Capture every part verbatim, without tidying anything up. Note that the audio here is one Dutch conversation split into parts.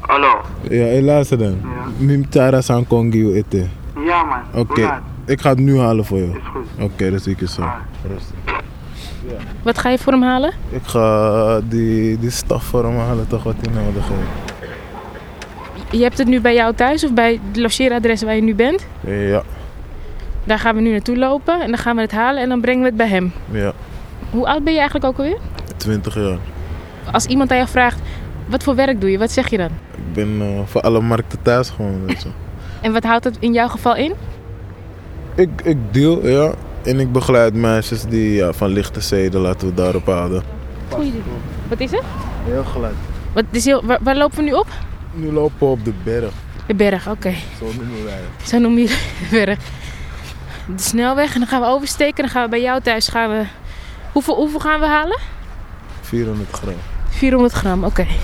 Hallo. Ja, hey, luister dan. Ja. Mim Tara san kongi eten. Ja man. Oké, Hoe laat? ik ga het nu halen voor je. Is goed. Oké, okay, dat zie ik je zo. Ah. Rustig. Wat ga je voor hem halen? Ik ga die, die staf voor hem halen, toch wat hij nodig heeft. Je hebt het nu bij jou thuis of bij het logeeradres waar je nu bent? Ja, Daar gaan we nu naartoe lopen en dan gaan we het halen en dan brengen we het bij hem. ja. Hoe oud ben je eigenlijk ook alweer? twintig jaar. Als iemand aan jou vraagt, wat voor werk doe je? Wat zeg je dan? Ik ben uh, voor alle markten thuis gewoon, weet je. En wat houdt dat in jouw geval in? Ik, ik deal, ja. En ik begeleid meisjes die ja, van lichte zeden, laten we daarop houden. Goeie. Wat is het? Heel gelijk. Wat is heel, waar, waar lopen we nu op? Nu lopen we op de berg. De berg, oké. Okay. Zo noemen wij het. Zo noem je de berg. De snelweg en dan gaan we oversteken. Dan gaan we bij jou thuis gaan we... Hoeveel, hoeveel gaan we halen? vierhonderd gram. vierhonderd gram, oké. Okay.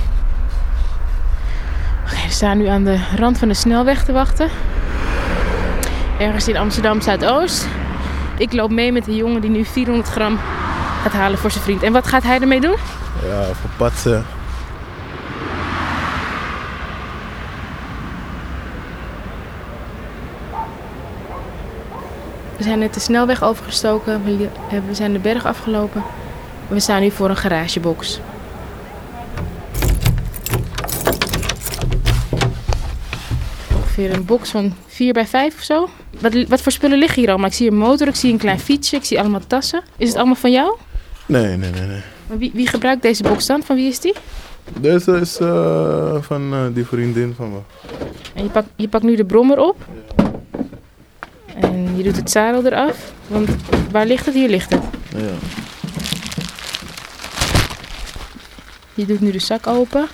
Oké, okay, we staan nu aan de rand van de snelweg te wachten. Ergens in Amsterdam Zuidoost. Ik loop mee met een jongen die nu vierhonderd gram gaat halen voor zijn vriend. En wat gaat hij ermee doen? Ja, voor patsen. We zijn net de snelweg overgestoken. We zijn de berg afgelopen. We staan nu voor een garagebox. Ongeveer een box van vier bij vijf of zo. Wat, wat voor spullen liggen hier allemaal? Ik zie een motor, ik zie een klein fietsje, ik zie allemaal tassen. Is het allemaal van jou? Nee, nee, nee, nee. Maar wie, wie gebruikt deze box dan? Van wie is die? Deze is uh, van uh, die vriendin van me. En je pakt, je pakt nu de brommer op. En je doet het zadel eraf. Want waar ligt het? Hier ligt het. Ja. Je doet nu de zak open.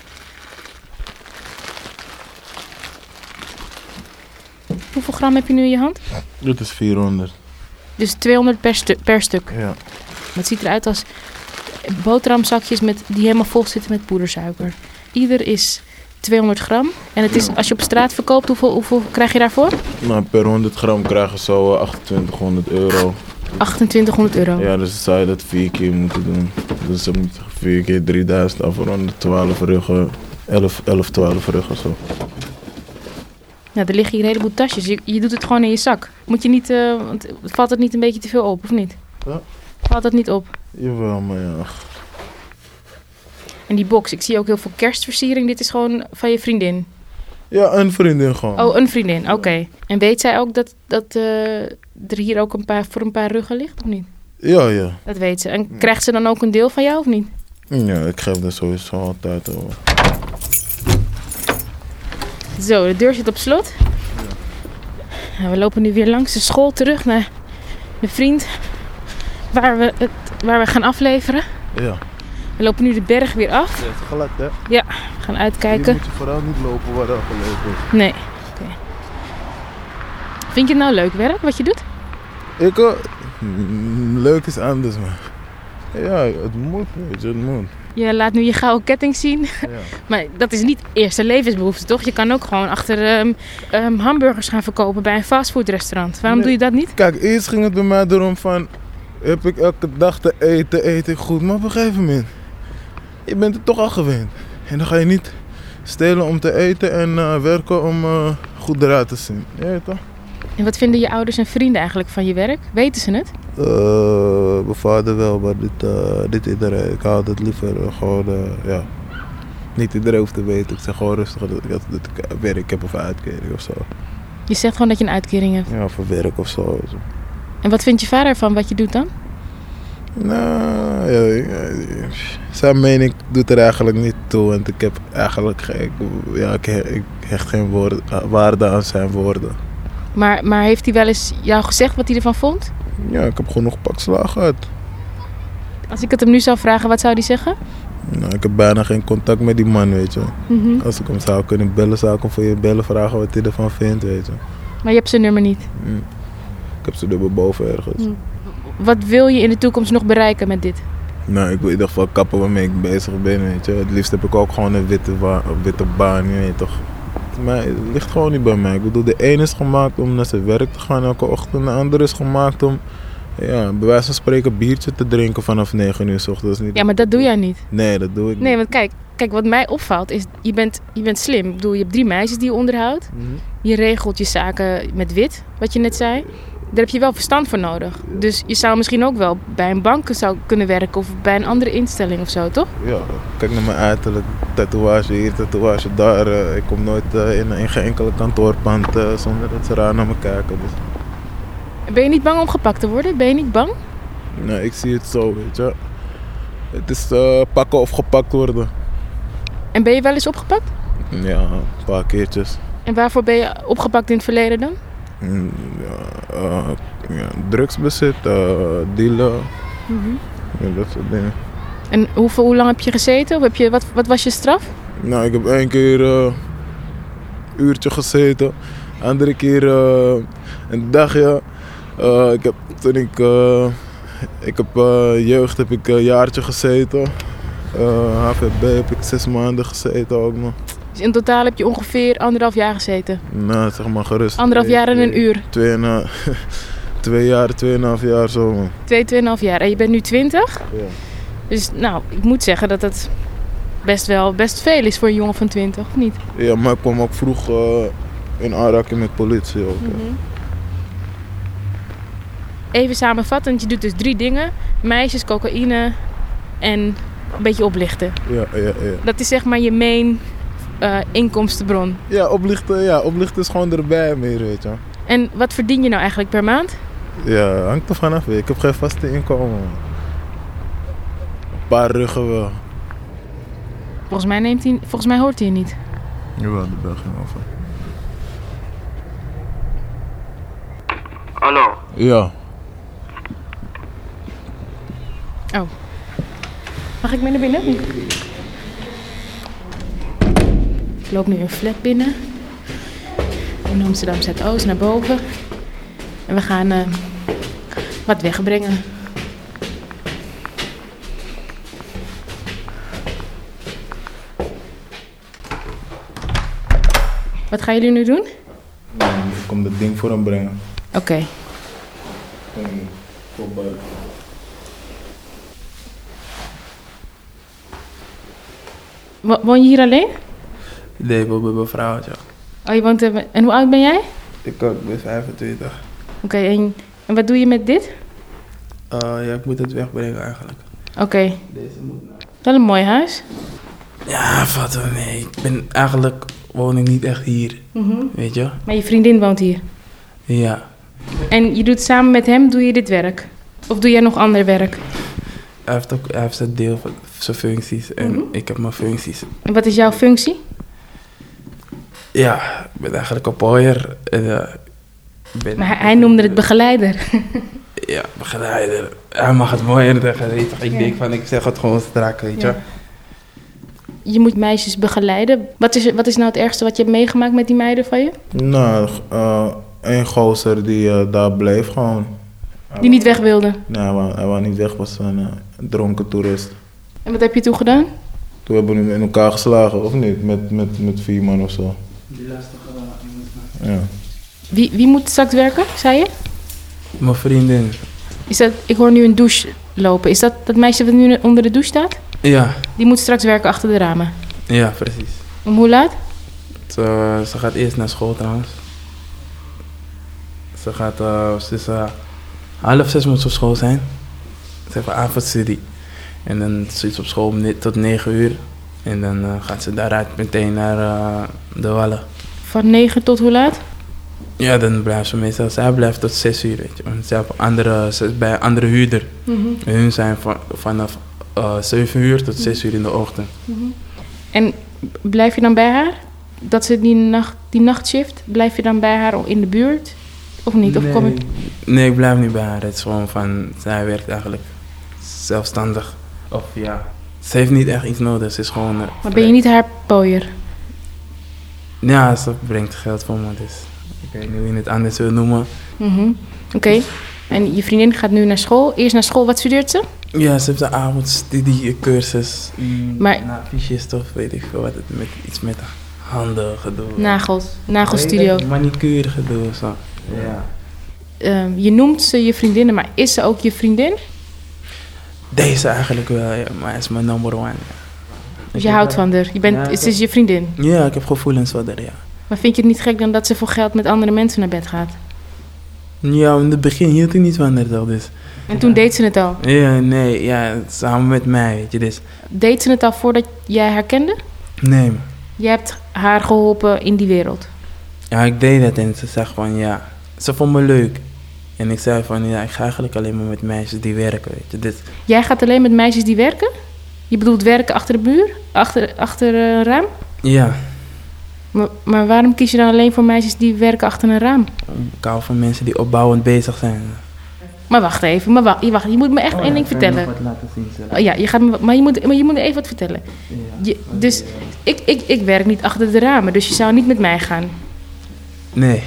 Hoeveel gram heb je nu in je hand? Dit is vierhonderd. Dus tweehonderd per, stu- per stuk. Ja. Het ziet eruit als boterhamzakjes met, die helemaal vol zitten met poedersuiker. Ieder is tweehonderd gram. En het is, als je op straat verkoopt, hoeveel, hoeveel krijg je daarvoor? Nou, per honderd gram krijg je zo uh, achtentwintighonderd euro. achtentwintighonderd euro. Ja, dus zou je dat vier keer moeten doen. Dus dan moet je vier keer drieduizend afronden, twaalf ruggen, elf, elf, twaalf ruggen zo. Ja, er liggen hier een heleboel tasjes. Je, je doet het gewoon in je zak. Moet je niet, uh, want valt het niet een beetje te veel op, of niet? Ja. Valt het niet op? Jawel, maar ja. En die box, ik zie ook heel veel kerstversiering. Dit is gewoon van je vriendin? Ja, een vriendin gewoon. Oh, een vriendin, oké. Okay. En weet zij ook dat, dat uh, er hier ook een paar, voor een paar ruggen ligt, of niet? Ja, ja. Dat weet ze. En krijgt ze dan ook een deel van jou, of niet? Ja, ik geef dat sowieso altijd over. Zo, de deur zit op slot. Ja. Nou, we lopen nu weer langs de school terug naar de vriend waar we, het, waar we gaan afleveren. Ja. We lopen nu de berg weer af. Ja, het is glad, hè? Ja, we gaan uitkijken. Hier moet je vooral niet lopen waar er gelopen is. Nee. Okay. Vind je het nou leuk werk, wat je doet? Ik uh, leuk is anders, man. Ja, het moet, weet je, het moet. Je laat nu je gouden ketting zien. Ja. Maar dat is niet eerste levensbehoefte, toch? Je kan ook gewoon achter um, um, hamburgers gaan verkopen bij een fastfoodrestaurant. Waarom nee. doe je dat niet? Kijk, eerst ging het bij mij erom van... Heb ik elke dag te eten, eet ik goed. Maar op een gegeven moment... Je bent er toch al gewend. En dan ga je niet stelen om te eten en uh, werken om uh, goed eruit te zien. Ja, toch? En wat vinden je ouders en vrienden eigenlijk van je werk? Weten ze het? Uh, mijn vader wel, maar dit, uh, dit iedereen. Ik hou het liever uh, gewoon, uh, ja... Niet iedereen hoeft te weten. Ik zeg gewoon rustig dat ik, dat ik werk heb of uitkering of zo. Je zegt gewoon dat je een uitkering hebt? Ja, voor werk of zo. En wat vindt je vader van wat je doet dan? Nou, ja, zijn mening doet er eigenlijk niet toe. Want ik heb eigenlijk ik, ja, ik, ik hecht geen woord, waarde aan zijn woorden. Maar, maar heeft hij wel eens jou gezegd wat hij ervan vond? Ja, ik heb genoeg pak slaag gehad. Als ik het hem nu zou vragen, wat zou hij zeggen? Nou, ik heb bijna geen contact met die man, weet je. Mm-hmm. Als ik hem zou kunnen bellen, zou ik hem voor je bellen, vragen wat hij ervan vindt, weet je. Maar je hebt zijn nummer niet? Mm. Ik heb ze dubbel boven ergens. Mm. Wat wil je in de toekomst nog bereiken met dit? Nou, ik wil in ieder geval kappen waarmee ik bezig ben, weet je. Het liefst heb ik ook gewoon een witte, wa- een witte baan, je weet toch. Maar het ligt gewoon niet bij mij. Ik bedoel, de ene is gemaakt om naar zijn werk te gaan elke ochtend. De andere is gemaakt om Ja, bij wijze van spreken een biertje te drinken vanaf negen uur 's ochtends. Niet Ja, maar dat doe jij niet. Nee, dat doe ik niet. Nee, want kijk, kijk, wat mij opvalt is, je bent, je bent slim. Ik bedoel, je hebt drie meisjes die je onderhoudt. Mhm. Je regelt je zaken met wit, wat je net zei. Daar heb je wel verstand voor nodig. Dus je zou misschien ook wel bij een bank zou kunnen werken of bij een andere instelling of zo, toch? Ja, kijk naar mijn uiterlijk. Tatoeage hier, tatoeage daar. Uh, ik kom nooit uh, in, in geen enkele kantoorpand uh, zonder dat ze raar naar me kijken. Dus. Ben je niet bang om gepakt te worden? Ben je niet bang? Nee, ik zie het zo, weet je. Het is uh, pakken of gepakt worden. En ben je wel eens opgepakt? Ja, een paar keertjes. En waarvoor ben je opgepakt in het verleden dan? Mm, ja, uh, ja, drugsbezit, uh, dealen, Mm-hmm. ja, dat soort dingen. En hoeveel, hoe lang heb je gezeten? Of heb je, wat, wat was je straf? Nou, ik heb één keer uh, een uurtje gezeten. Andere keer uh, een dagje. Uh, ik heb, toen ik, uh, ik heb uh, jeugd heb ik een jaartje gezeten. Uh, H V B heb ik zes maanden gezeten ook nog. Dus in totaal heb je ongeveer anderhalf jaar gezeten? Nou, zeg maar gerust. Anderhalf jaar en een uur? Twee, en, uh, twee jaar, tweeënhalf jaar zo, man. Twee, tweeënhalf jaar. En je bent nu twintig? Ja. Dus nou, ik moet zeggen dat het best wel best veel is voor een jongen van twintig, of niet? Ja, maar ik kwam ook vroeg uh, in aanraking met politie ook. Ja. Mm-hmm. Even samenvattend, je doet dus drie dingen. Meisjes, cocaïne en een beetje oplichten. Ja, ja, ja. Dat is zeg maar je main uh, inkomstenbron. Ja, oplichten, ja, oplichten is gewoon erbij meer, weet je. En wat verdien je nou eigenlijk per maand? Ja, hangt er vanaf. Ik heb geen vaste inkomen. Man. Een paar ruggen wel. Volgens mij, neemt hij, volgens mij hoort hij je niet. Jawel, de bel ging over. Hallo. Ja. Oh. Mag ik mee naar binnen? Ik loop nu een flat binnen. In Amsterdam Zuidoost naar boven. En we gaan uh, wat wegbrengen. Wat gaan jullie nu doen? Ja, ik kom dat ding voor hem brengen. Oké. Okay. Woon je hier alleen? Nee, ik woon bij mijn vrouwtje. Oh, je woont... Er... En hoe oud ben jij? Ik ook, ben vijfentwintig. Oké, okay, en, en wat doe je met dit? Uh, ja, ik moet het wegbrengen eigenlijk. Oké. Okay. Deze moet nou. Wel een mooi huis. Ja, valt wel mee. Ik ben eigenlijk... woon ik niet echt hier. Mm-hmm. Weet je? Maar je vriendin woont hier? Ja. En je doet samen met hem, doe je dit werk? Of doe jij nog ander werk? Hij heeft ook hij heeft zijn deel van zijn functies en Mm-hmm. ik heb mijn functies. En wat is jouw functie? Ja, ik ben eigenlijk een pooier. En, uh, ben maar hij, hij noemde het begeleider. Ja, begeleider. Hij mag het mooier zeggen. Ik ja. denk van, ik zeg het gewoon strak, weet je. Ja. Je moet meisjes begeleiden. Wat is, wat is nou het ergste wat je hebt meegemaakt met die meiden van je? Nou, uh, een gozer die uh, daar bleef gewoon. Die niet weg wilde? Nee, hij wou, hij wou niet weg, was een uh, dronken toerist. En wat heb je toen gedaan? Toen hebben we hem in elkaar geslagen, of niet? Met, met, met vier man of zo. Die lastige Ja. Wie, wie moet straks werken, zei je? Mijn vriendin. Is dat, ik hoor nu een douche lopen. Is dat dat meisje wat nu onder de douche staat? Ja. Die moet straks werken achter de ramen? Ja, precies. Om hoe laat? Ze, ze gaat eerst naar school trouwens. Ze gaat, uh, ze is, uh, half zes moet ze op school zijn. Ze heeft een avondstudie. En dan zit ze op school tot negen uur. En dan uh, gaat ze daaruit meteen naar uh, de Wallen. Van negen tot hoe laat? Ja, dan blijft ze meestal. Zij blijft tot zes uur, weet je. Want ze, andere, ze is bij een andere huurder. Mm-hmm. En hun zijn van, vanaf uh, zeven uur tot zes uur in de ochtend. Mm-hmm. En blijf je dan bij haar? Dat ze die, nacht, die nachtshift, blijf je dan bij haar in de buurt? Of niet? Of nee. kom je... nee, ik blijf niet bij haar. Het is gewoon van, zij werkt eigenlijk zelfstandig. Of ja, ze heeft niet echt iets nodig. Ze is gewoon... Uh, maar ben je niet haar pooier? Ja, ze brengt geld voor me, dus ik weet niet hoe je het anders wil noemen. Mm-hmm. Oké. Okay. En je vriendin gaat nu naar school. Eerst naar school, wat studeert ze? Ja, ze heeft een avondstudiecursus. Maar... Na fysiist of weet ik veel wat het met iets met handen gedoe. Nagels, nagelstudio. Nee, manicure gedoe of zo. Ja. uh, je noemt ze je vriendinnen, maar is ze ook je vriendin? Deze eigenlijk wel, ja, maar hij is mijn number one. Ja. Dus je houdt van haar. Je bent, Ja, het is je vriendin. Ja, ik heb gevoelens voor haar, ja. Maar vind je het niet gek dan dat ze voor geld met andere mensen naar bed gaat? Ja, in het begin hield ik niet van haar toch, dus... En toen deed ze het al. Ja, nee, ja, samen met mij, weet je, dus... Deed ze het al voordat jij haar kende? Nee, man. Jij hebt haar geholpen in die wereld. Ja, ik deed dat en ze zegt van, ja, ze vond me leuk. En ik zei van, ja, ik ga eigenlijk alleen maar met meisjes die werken, weet je, dus... Jij gaat alleen met meisjes die werken? Je bedoelt werken achter de muur? Achter, achter een raam? Ja, Maar, maar waarom kies je dan alleen voor meisjes die werken achter een raam? ik hou van mensen die opbouwend bezig zijn. Maar wacht even, maar wacht, je, wacht, je moet me echt één ding vertellen. Wat laten zien, zelf. Oh ja, je gaat me, maar, je moet, maar je moet me even wat vertellen. Je, dus ik, ik, ik werk niet achter de ramen, dus je zou niet met mij gaan. Nee,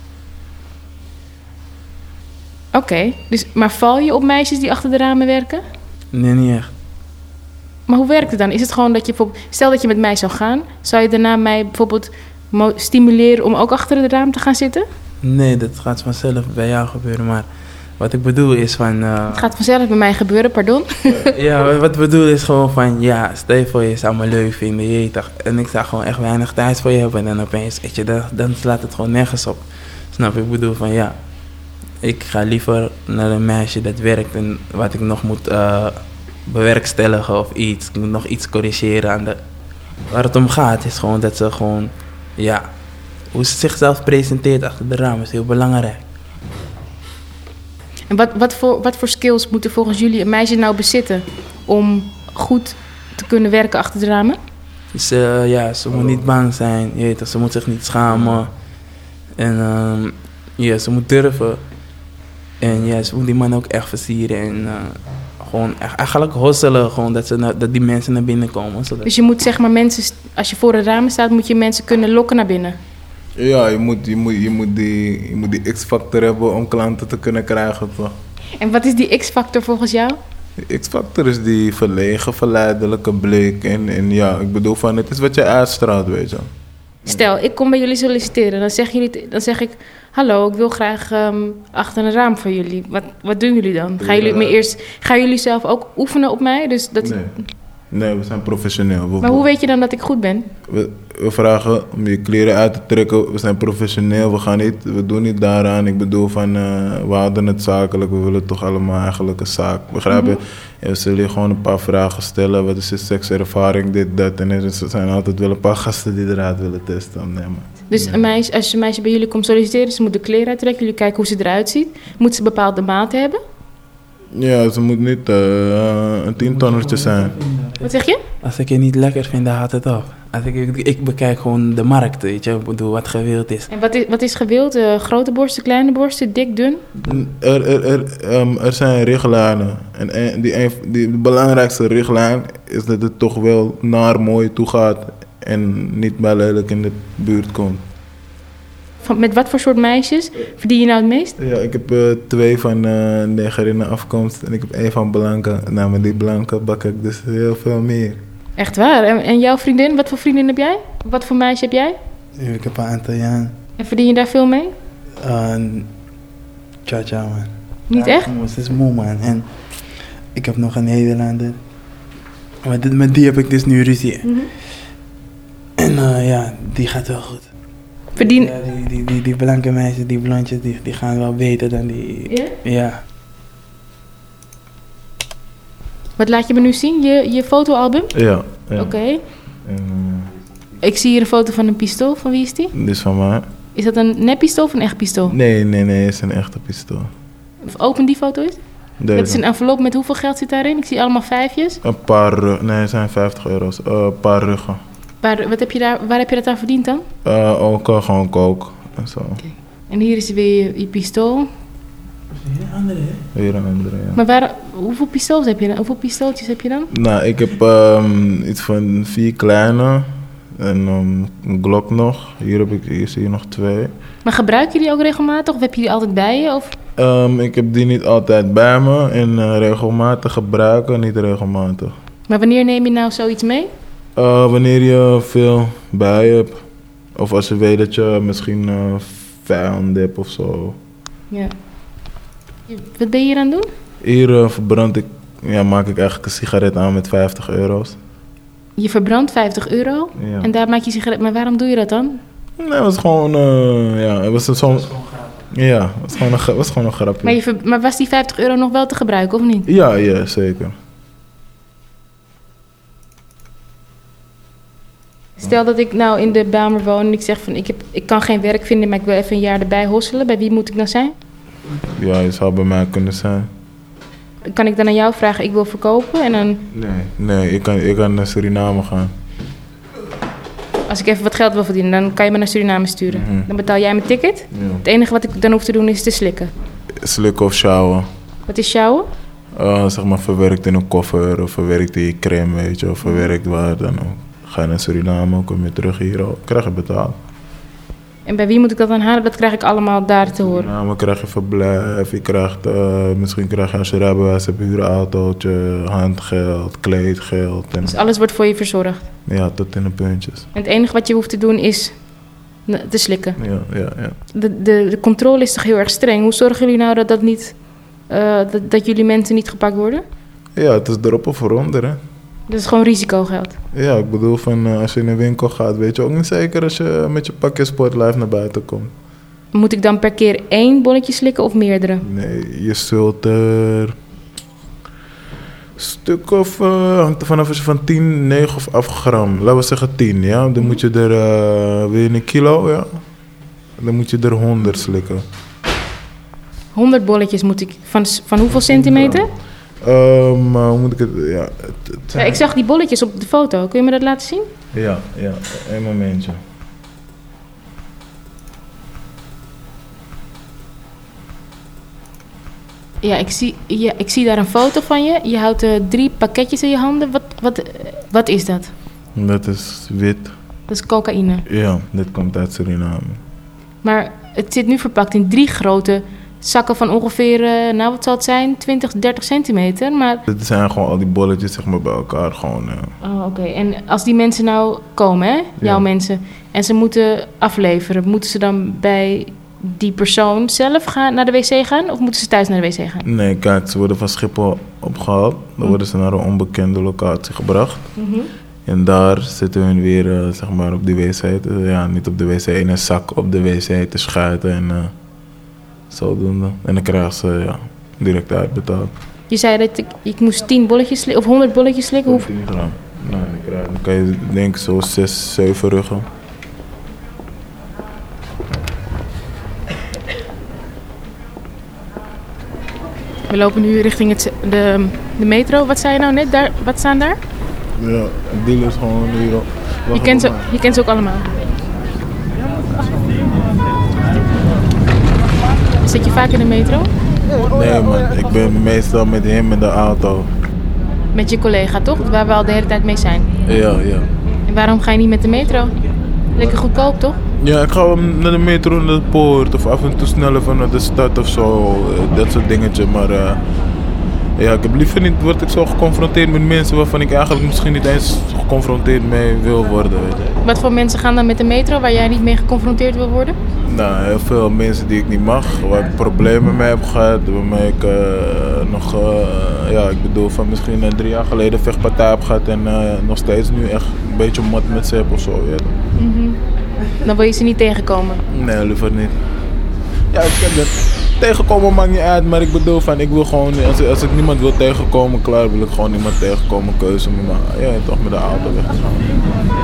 Oké, okay, dus, maar val je op meisjes die achter de ramen werken? nee, niet echt. Maar hoe werkt het dan? Is het gewoon dat je bijvoorbeeld... Stel dat je met mij zou gaan, zou je daarna mij bijvoorbeeld mo- stimuleren om ook achter het raam te gaan zitten? Nee, dat gaat vanzelf bij jou gebeuren, maar wat ik bedoel is van... Uh, Het gaat vanzelf bij mij gebeuren, pardon. ja, wat ik bedoel is gewoon van, ja, stel je voor je zou me leuk vinden, je weet toch, en ik zou gewoon echt weinig tijd voor je hebben en dan opeens, weet je, dan, dan slaat het gewoon nergens op. Snap je? Ik bedoel van, ja, ik ga liever naar een meisje dat werkt en wat ik nog moet uh, bewerkstelligen of iets. Ik moet nog iets corrigeren aan de... Waar het om gaat is gewoon dat ze gewoon, ja, hoe ze zichzelf presenteert achter de ramen is heel belangrijk. En wat, wat, voor, wat voor skills moeten volgens jullie een meisje nou bezitten om goed te kunnen werken achter de ramen? Dus uh, ja, ze moet niet bang zijn, je weet toch, ze moet zich niet schamen. En uh, ja, ze moet durven. En ja, ze moet die man ook echt versieren en uh, gewoon echt, eigenlijk hosselen, gewoon dat, ze na, dat die mensen naar binnen komen. Zodat... Dus je moet zeg maar mensen, als je voor een ramen staat, moet je mensen kunnen lokken naar binnen. Ja, je moet, je moet, je moet die, je moet die X-factor hebben om klanten te kunnen krijgen, toch? En wat is die X-factor volgens jou? De X-factor is die verlegen, verleidelijke blik. En, en ja, ik bedoel van, het is wat je uitstraalt, weet je. Stel, ik kom bij jullie solliciteren. Dan, zeg jullie, dan zeg ik, hallo, ik wil graag um, achter een raam voor jullie. Wat, wat doen jullie dan? Gaan jullie, me eerst, gaan jullie zelf ook oefenen op mij? Dus dat... Nee. Nee, we zijn professioneel. We, maar hoe weet je dan dat ik goed ben? We, we vragen om je kleren uit te trekken. We zijn professioneel. We gaan niet, we doen niet daaraan. Ik bedoel van, uh, we houden het zakelijk. We willen toch allemaal eigenlijk een zaak. Begrijp je? Mm-hmm. En we zullen je gewoon een paar vragen stellen. Wat is je sekservaring, dit, dat. En er zijn altijd wel een paar gasten die eruit willen testen. Nee, man. Dus een meisje, als een meisje bij jullie komt solliciteren, ze moet de kleren uittrekken. Jullie kijken hoe ze eruit ziet. Moet ze bepaalde maten hebben? Ja, ze moet niet uh, een tientonnertje zijn. Wat zeg je? Als ik je niet lekker vind, dan gaat het op. Als ik, ik, ik bekijk gewoon de markt, weet je. Ik bedoel, wat gewild is. En wat is, wat is gewild? Uh, grote borsten, kleine borsten, dik, dun? Er, er, er, um, er zijn richtlijnen. En, en die, die, die de belangrijkste richtlijn is dat het toch wel naar mooi toe gaat. En niet bij lelijk in de buurt komt. Van, met wat voor soort meisjes verdien je nou het meest? Ja, ik heb uh, twee van uh, negerinnen afkomst en ik heb één van blanke. Nou, met die blanke bak ik dus heel veel meer. Echt waar? En, en jouw vriendin, wat voor vriendin heb jij? Wat voor meisje heb jij? Ja, ik heb een aantal jaar. En verdien je daar veel mee? Uh, tja, tja, man. Niet ja, echt? Het is moe, man. En ik heb nog een Nederlander. Maar dit, met die heb ik dus nu ruzie. Mm-hmm. En uh, ja, die gaat wel goed. Verdien... Ja, die, die, die, die blanke meisjes, die blondjes, die, die gaan wel beter dan die... Ja? Ja. Wat laat je me nu zien? Je, je fotoalbum? Ja. ja. Oké. Okay. Uh, ik zie hier een foto van een pistool. Van wie is die? Dit is van mij. Is dat een neppistool of een echt pistool? Nee, nee, nee, het is een echte pistool. Open die foto eens. Deze. Dat is een envelop met hoeveel geld zit daarin? Ik zie allemaal vijfjes. Een paar, nee, het zijn vijftig euro's. Een uh, paar ruggen. Waar, wat heb je daar, waar heb je dat aan verdiend dan? Uh, ook uh, gewoon kook en zo. Okay. En hier is weer je, je pistool. Hier een andere, hè? Hier een andere, ja. Maar waar, hoeveel pistols heb je dan? Hoeveel pistooltjes heb je dan? Nou, ik heb um, iets van vier kleine en um, een Glock nog. Hier, heb ik, hier zie je nog twee. Maar gebruik je die ook regelmatig of heb je die altijd bij je? Of? Um, ik heb die niet altijd bij me en uh, regelmatig gebruiken, niet regelmatig. Maar wanneer neem je nou zoiets mee? Uh, wanneer je veel bij je hebt. Of als je weet dat je misschien uh, vijanden hebt of zo. Ja. Wat ben je hier aan het doen? Hier uh, verbrand ik, ja, maak ik eigenlijk een sigaret aan met vijftig euro's. Je verbrandt vijftig euro Ja. en daar maak je sigaret. Maar waarom doe je dat dan? Nee, het was gewoon, uh, ja, het was zo'n... Ja, het was gewoon een, was gewoon een grapje. Maar, je ver, maar was die vijftig euro nog wel te gebruiken, of niet? Ja, ja, zeker. Stel dat ik nou in de Bijlmer woon en ik zeg van ik, heb, ik kan geen werk vinden, maar ik wil even een jaar erbij hosselen. Bij wie moet ik dan zijn? Ja, je zou bij mij kunnen zijn. Kan ik dan aan jou vragen, ik wil verkopen en dan... Nee, nee, ik kan, ik kan naar Suriname gaan. Als ik even wat geld wil verdienen, dan kan je me naar Suriname sturen. Mm-hmm. Dan betaal jij mijn ticket. Ja. Het enige wat ik dan hoef te doen is te slikken. Slikken of sjouwen. Wat is sjouwen? Uh, zeg maar verwerkt in een koffer of verwerkt in je crème, weet je. Of verwerkt waar dan ook. Ga je naar Suriname, kom je terug hier, krijg je betaald. En bij wie moet ik dat dan halen? Dat krijg ik allemaal daar te horen. Suriname krijg je verblijf, je krijgt, uh, misschien krijg je als je rijbewijs hebt, huurautootje, handgeld, kleedgeld. En, Dus alles wordt voor je verzorgd. ja, tot in de puntjes. En het enige wat je hoeft te doen is te slikken. Ja, ja, ja. De, de, de controle is toch heel erg streng. Hoe zorgen jullie nou dat, dat, niet, uh, dat, dat jullie mensen niet gepakt worden? Ja, het is erop of eronder, hè. Dat is gewoon risicogeld. Ja, ik bedoel, van, uh, als je in een winkel gaat, weet je ook niet zeker als je met je pakje Sportlife naar buiten komt. Moet ik dan per keer één bolletje slikken of meerdere? Nee, je zult er... stuk of... Uh, hangt er vanaf als je van tien, negen of acht gram. Laten we zeggen tien, ja. Dan moet je er... Uh, wil je een kilo, ja. Dan moet je er honderd slikken. honderd bolletjes moet ik... Van, van hoeveel centimeter? Um, uh, hoe moet ik het... Ja, het, het Ja, ik zag die bolletjes op de foto. Kun je me dat laten zien? ja, ja, een momentje. Ja, ik zie, ja, ik zie daar een foto van je. Je houdt uh, drie pakketjes in je handen. Wat, wat, wat is dat? Dat is wit. Dat is cocaïne. Ja, dit komt uit Suriname. Maar het zit nu verpakt in drie grote zakken van ongeveer, uh, nou wat zal het zijn, twintig, dertig centimeter. Maar... Dit zijn gewoon al die bolletjes zeg maar bij elkaar gewoon. Uh... Oh, oké. Okay. En als die mensen nou komen, hè, jouw ja. mensen, en ze moeten afleveren, moeten ze dan bij die persoon zelf gaan, naar de wc gaan of moeten ze thuis naar de wc gaan? Nee, kijk, ze worden van Schiphol opgehaald. Dan mm. worden ze naar een onbekende locatie gebracht. Mm-hmm. En daar zitten hun weer uh, zeg maar op de wc, te, ja, niet op de wc, in een zak op de wc te schuiten en uh, zodoende. En dan krijgen ze ja, direct uitbetaald. Je zei dat ik, ik moest tien bolletjes slikken, of honderd bolletjes slikken? Hoe... tien gram. Nou, dan, krijg, dan kan je denk ik zo zes, zeven ruggen. We lopen nu richting het, de, de metro. Wat zei je nou net? Daar, wat staan daar? Ja, dealers gewoon hier op. Je kent, ze, je kent ze ook allemaal. Zit je vaak in de metro? Nee man, ik ben meestal met hem in de auto. Met je collega toch? Waar we al de hele tijd mee zijn. Ja, ja. En waarom ga je niet met de metro? Lekker goedkoop toch? Ja, ik ga wel naar de metro naar de poort of af en toe sneller van naar de stad of zo. Dat soort dingetjes, maar uh, ja, ik heb liever niet, word ik zo geconfronteerd met mensen waarvan ik eigenlijk misschien niet eens geconfronteerd mee wil worden. Weet je. Wat voor mensen gaan dan met de metro waar jij niet mee geconfronteerd wil worden? Nou, heel veel mensen die ik niet mag, waar ik problemen mee heb gehad, waarmee ik uh, nog, uh, ja, ik bedoel van misschien uh, drie jaar geleden vechtpartij heb gehad en uh, nog steeds nu echt een beetje mat met ze heb of zo. Ja. Mm-hmm. Dan wil je ze niet tegenkomen? Nee, liever niet. Ja, ik ken het. Tegenkomen maakt niet uit, maar ik bedoel van, ik wil gewoon, als, als ik niemand wil tegenkomen, klaar wil ik gewoon niemand tegenkomen, keuze me maar, ja, toch met de auto weg te gaan.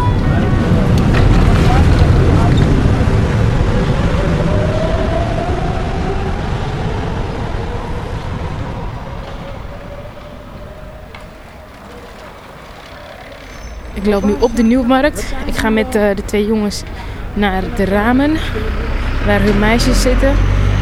Ik loop nu op de Nieuwmarkt. Ik ga met uh, de twee jongens naar de ramen, waar hun meisjes zitten.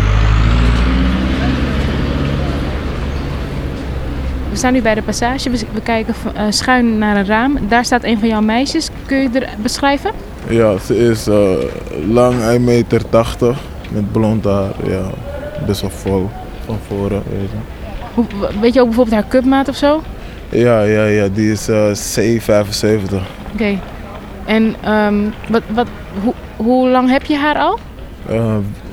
We staan nu bij de passage. We, we kijken uh, schuin naar een raam. Daar staat een van jouw meisjes. Kun je er beschrijven? Ja, ze is uh, lang, één meter tachtig, met blond haar. Ja, best wel vol van voren. Weet je. Hoe, weet je ook bijvoorbeeld haar cupmaat of zo? Ja, ja, ja, die is uh, C vijfenzeventig. Oké. Okay. En um, wat, wat, hoe, hoe lang heb je haar al? Uh,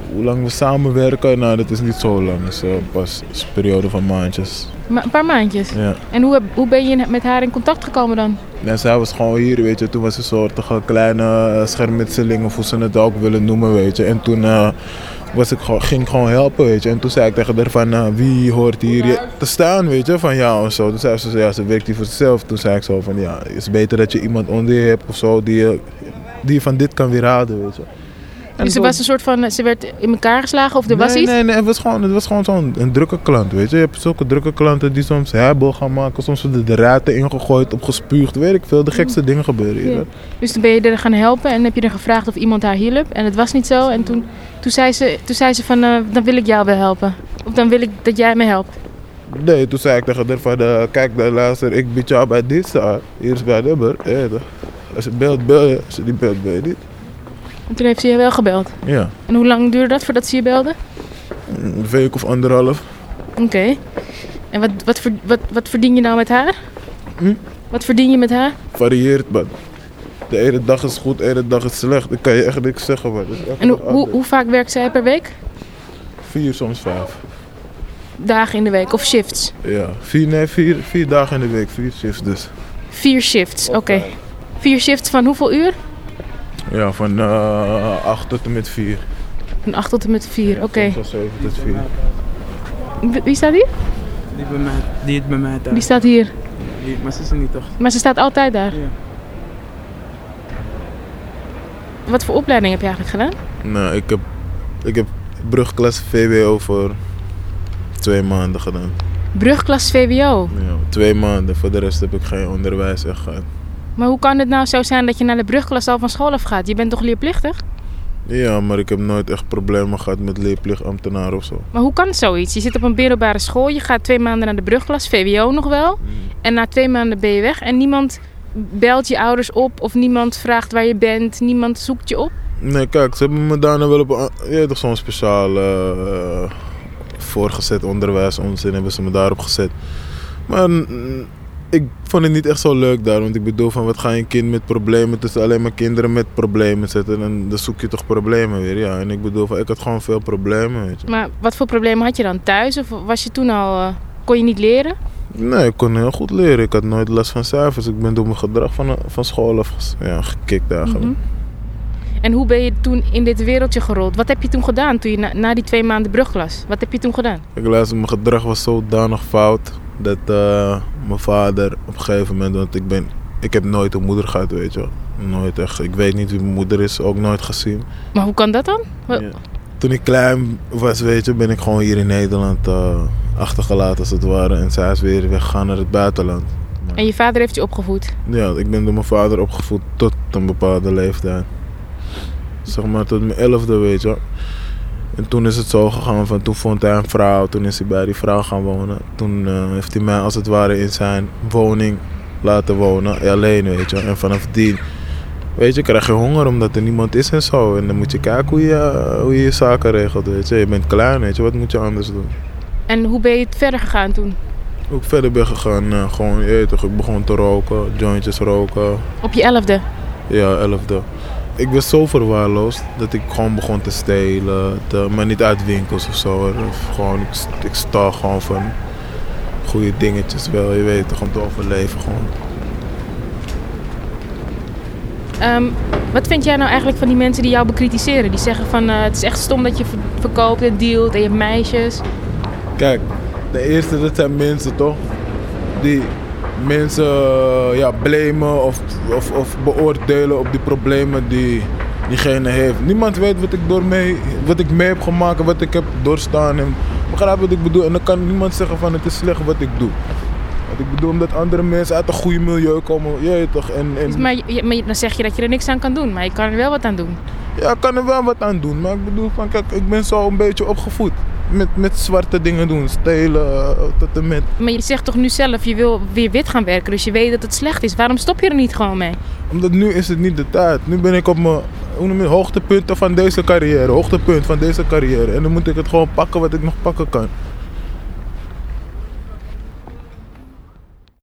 hoe lang we samenwerken, nou dat is niet zo lang. Het is uh, pas een periode van maandjes. Ma- een paar maandjes? Ja. En hoe, heb, hoe ben je met haar in contact gekomen dan? Ja, zij was gewoon hier, weet je. Toen was ze een soort uh, kleine schermutseling, of hoe ze het ook willen noemen, weet je. En toen uh, was ik, ging ik gewoon helpen, weet je. En toen zei ik tegen haar van, uh, wie hoort hier te staan, weet je, van jou en zo. Toen zei ze, ja, ze werkt hier voor zichzelf. Toen zei ik zo van, ja, het is beter dat je iemand onder je hebt of zo, die je, die je van dit kan weerhouden, weet je. En dus er was een soort van, ze werd in elkaar geslagen of er nee, was iets? Nee, nee, het was gewoon, het was gewoon zo'n een drukke klant, weet je. Je hebt zulke drukke klanten die soms heibel gaan maken, soms worden de ruiten ingegooid, opgespuugd, weet ik veel. De gekste dingen gebeuren hier. Ja. Dus toen ben je er gaan helpen en heb je er gevraagd of iemand haar hielp en het was niet zo. En toen, toen, zei, ze, toen zei ze van, uh, dan wil ik jou wel helpen. Of dan wil ik dat jij me helpt. Nee, toen zei ik tegen haar van, uh, kijk luister, ik bied jou bij dit staan. Hier is bij de nummer. Ja, als je belt, bel je. Als je niet belt, bel je niet. En toen heeft ze je wel gebeld? Ja. En hoe lang duurde dat voordat ze je belde? Een week of anderhalf. Oké. Okay. En wat, wat, wat, wat verdien je nou met haar? Hm? Wat verdien je met haar? Varieert, man. De ene dag is goed, de ene dag is slecht. Dan kan je echt niks zeggen, man. En hoe, hoe, hoe vaak werkt zij per week? Vier, soms vijf. Dagen in de week of shifts? Ja, vier, nee, vier, vier dagen in de week, vier shifts dus. Vier shifts, oké. Okay. Vier shifts van hoeveel uur? Ja, van uh, acht tot en met vier. Van acht tot en met vier, oké. Okay. Van zeven tot vier. Wie staat hier? Die, bij mij, die is bij mij daar. Die staat hier? Die, maar ze is er niet toch? Maar ze staat altijd daar? Ja. Wat voor opleiding heb je eigenlijk gedaan? Nou, ik heb, ik heb brugklas V W O voor twee maanden gedaan. Brugklas V W O? Ja, twee maanden. Voor de rest heb ik geen onderwijs echt gehad. Maar hoe kan het nou zo zijn dat je naar de brugklas al van school af gaat? Je bent toch leerplichtig? Ja, maar ik heb nooit echt problemen gehad met leerplichtambtenaren of zo. Maar hoe kan zoiets? Je zit op een middelbare school, je gaat twee maanden naar de brugklas, V W O nog wel. Mm. En na twee maanden ben je weg en niemand belt je ouders op of niemand vraagt waar je bent, niemand zoekt je op? Nee, kijk, ze hebben me daarna wel op een, ja, toch zo'n speciaal uh, voorgezet onderwijs, onzin hebben ze me daarop gezet. Maar mm, ik vond het niet echt zo leuk daar, want ik bedoel van wat ga je een kind met problemen tussen alleen maar kinderen met problemen zetten en dan zoek je toch problemen weer, ja. En ik bedoel van ik had gewoon veel problemen, weet je. Maar wat voor problemen had je dan thuis of was je toen al, uh, kon je niet leren? Nee, ik kon heel goed leren. Ik had nooit last van cijfers. Ik ben door mijn gedrag van, van school af ja, gekikt eigenlijk. Mm-hmm. En hoe ben je toen in dit wereldje gerold? Wat heb je toen gedaan toen je na, na die twee maanden brugklas? Wat heb je toen gedaan? Ik luister, mijn gedrag was zodanig fout dat uh, mijn vader op een gegeven moment, want ik ben, ik heb nooit een moeder gehad, weet je. Nooit echt. Ik weet niet wie mijn moeder is, ook nooit gezien. Maar hoe kan dat dan? Ja. Toen ik klein was, weet je, ben ik gewoon hier in Nederland uh, achtergelaten als het ware. En zij is weer weggegaan naar het buitenland. Maar, en je vader heeft je opgevoed? Ja, ik ben door mijn vader opgevoed tot een bepaalde leeftijd. Zeg maar tot mijn elfde, weet je. En toen is het zo gegaan van, toen vond hij een vrouw, toen is hij bij die vrouw gaan wonen. Toen uh, heeft hij mij als het ware in zijn woning laten wonen, alleen, weet je. En vanaf die, weet je, krijg je honger omdat er niemand is en zo. En dan moet je kijken hoe je hoe je, je zaken regelt, weet je. Je bent klein, weet je, wat moet je anders doen? En hoe ben je verder gegaan toen? Hoe ik verder ben gegaan, uh, gewoon, je weet toch, ik begon te roken, jointjes roken. Op je elfde? Ja, elfde. Ik was zo verwaarloosd dat ik gewoon begon te stelen, te, maar niet uit winkels of zo. Of gewoon, ik, ik stal gewoon van goede dingetjes wel, je weet toch, om te overleven gewoon. Um, wat vind jij nou eigenlijk van die mensen die jou bekritiseren? Die zeggen van uh, het is echt stom dat je verkoopt en dealt en je hebt meisjes. Kijk, de eerste dat zijn mensen toch, die mensen uh, ja, blamen of, of, of beoordelen op die problemen die diegene heeft. Niemand weet wat ik, door mee, wat ik mee heb gemaakt en wat ik heb doorstaan. En, begrijp wat ik bedoel? En dan kan niemand zeggen van het is slecht wat ik doe. Wat ik bedoel, omdat andere mensen uit een goede milieu komen, je weet toch. En, en... Dus maar, je, maar dan zeg je dat je er niks aan kan doen, maar je kan er wel wat aan doen. Ja, ik kan er wel wat aan doen, maar ik bedoel van kijk, ik ben zo een beetje opgevoed. Met, met zwarte dingen doen, stelen, tot en met... Maar je zegt toch nu zelf, je wil weer wit gaan werken, dus je weet dat het slecht is. Waarom stop je er niet gewoon mee? Omdat nu is het niet de tijd. Nu ben ik op mijn, hoe noem je, hoogtepunten van deze carrière, hoogtepunt van deze carrière. En dan moet ik het gewoon pakken wat ik nog pakken kan.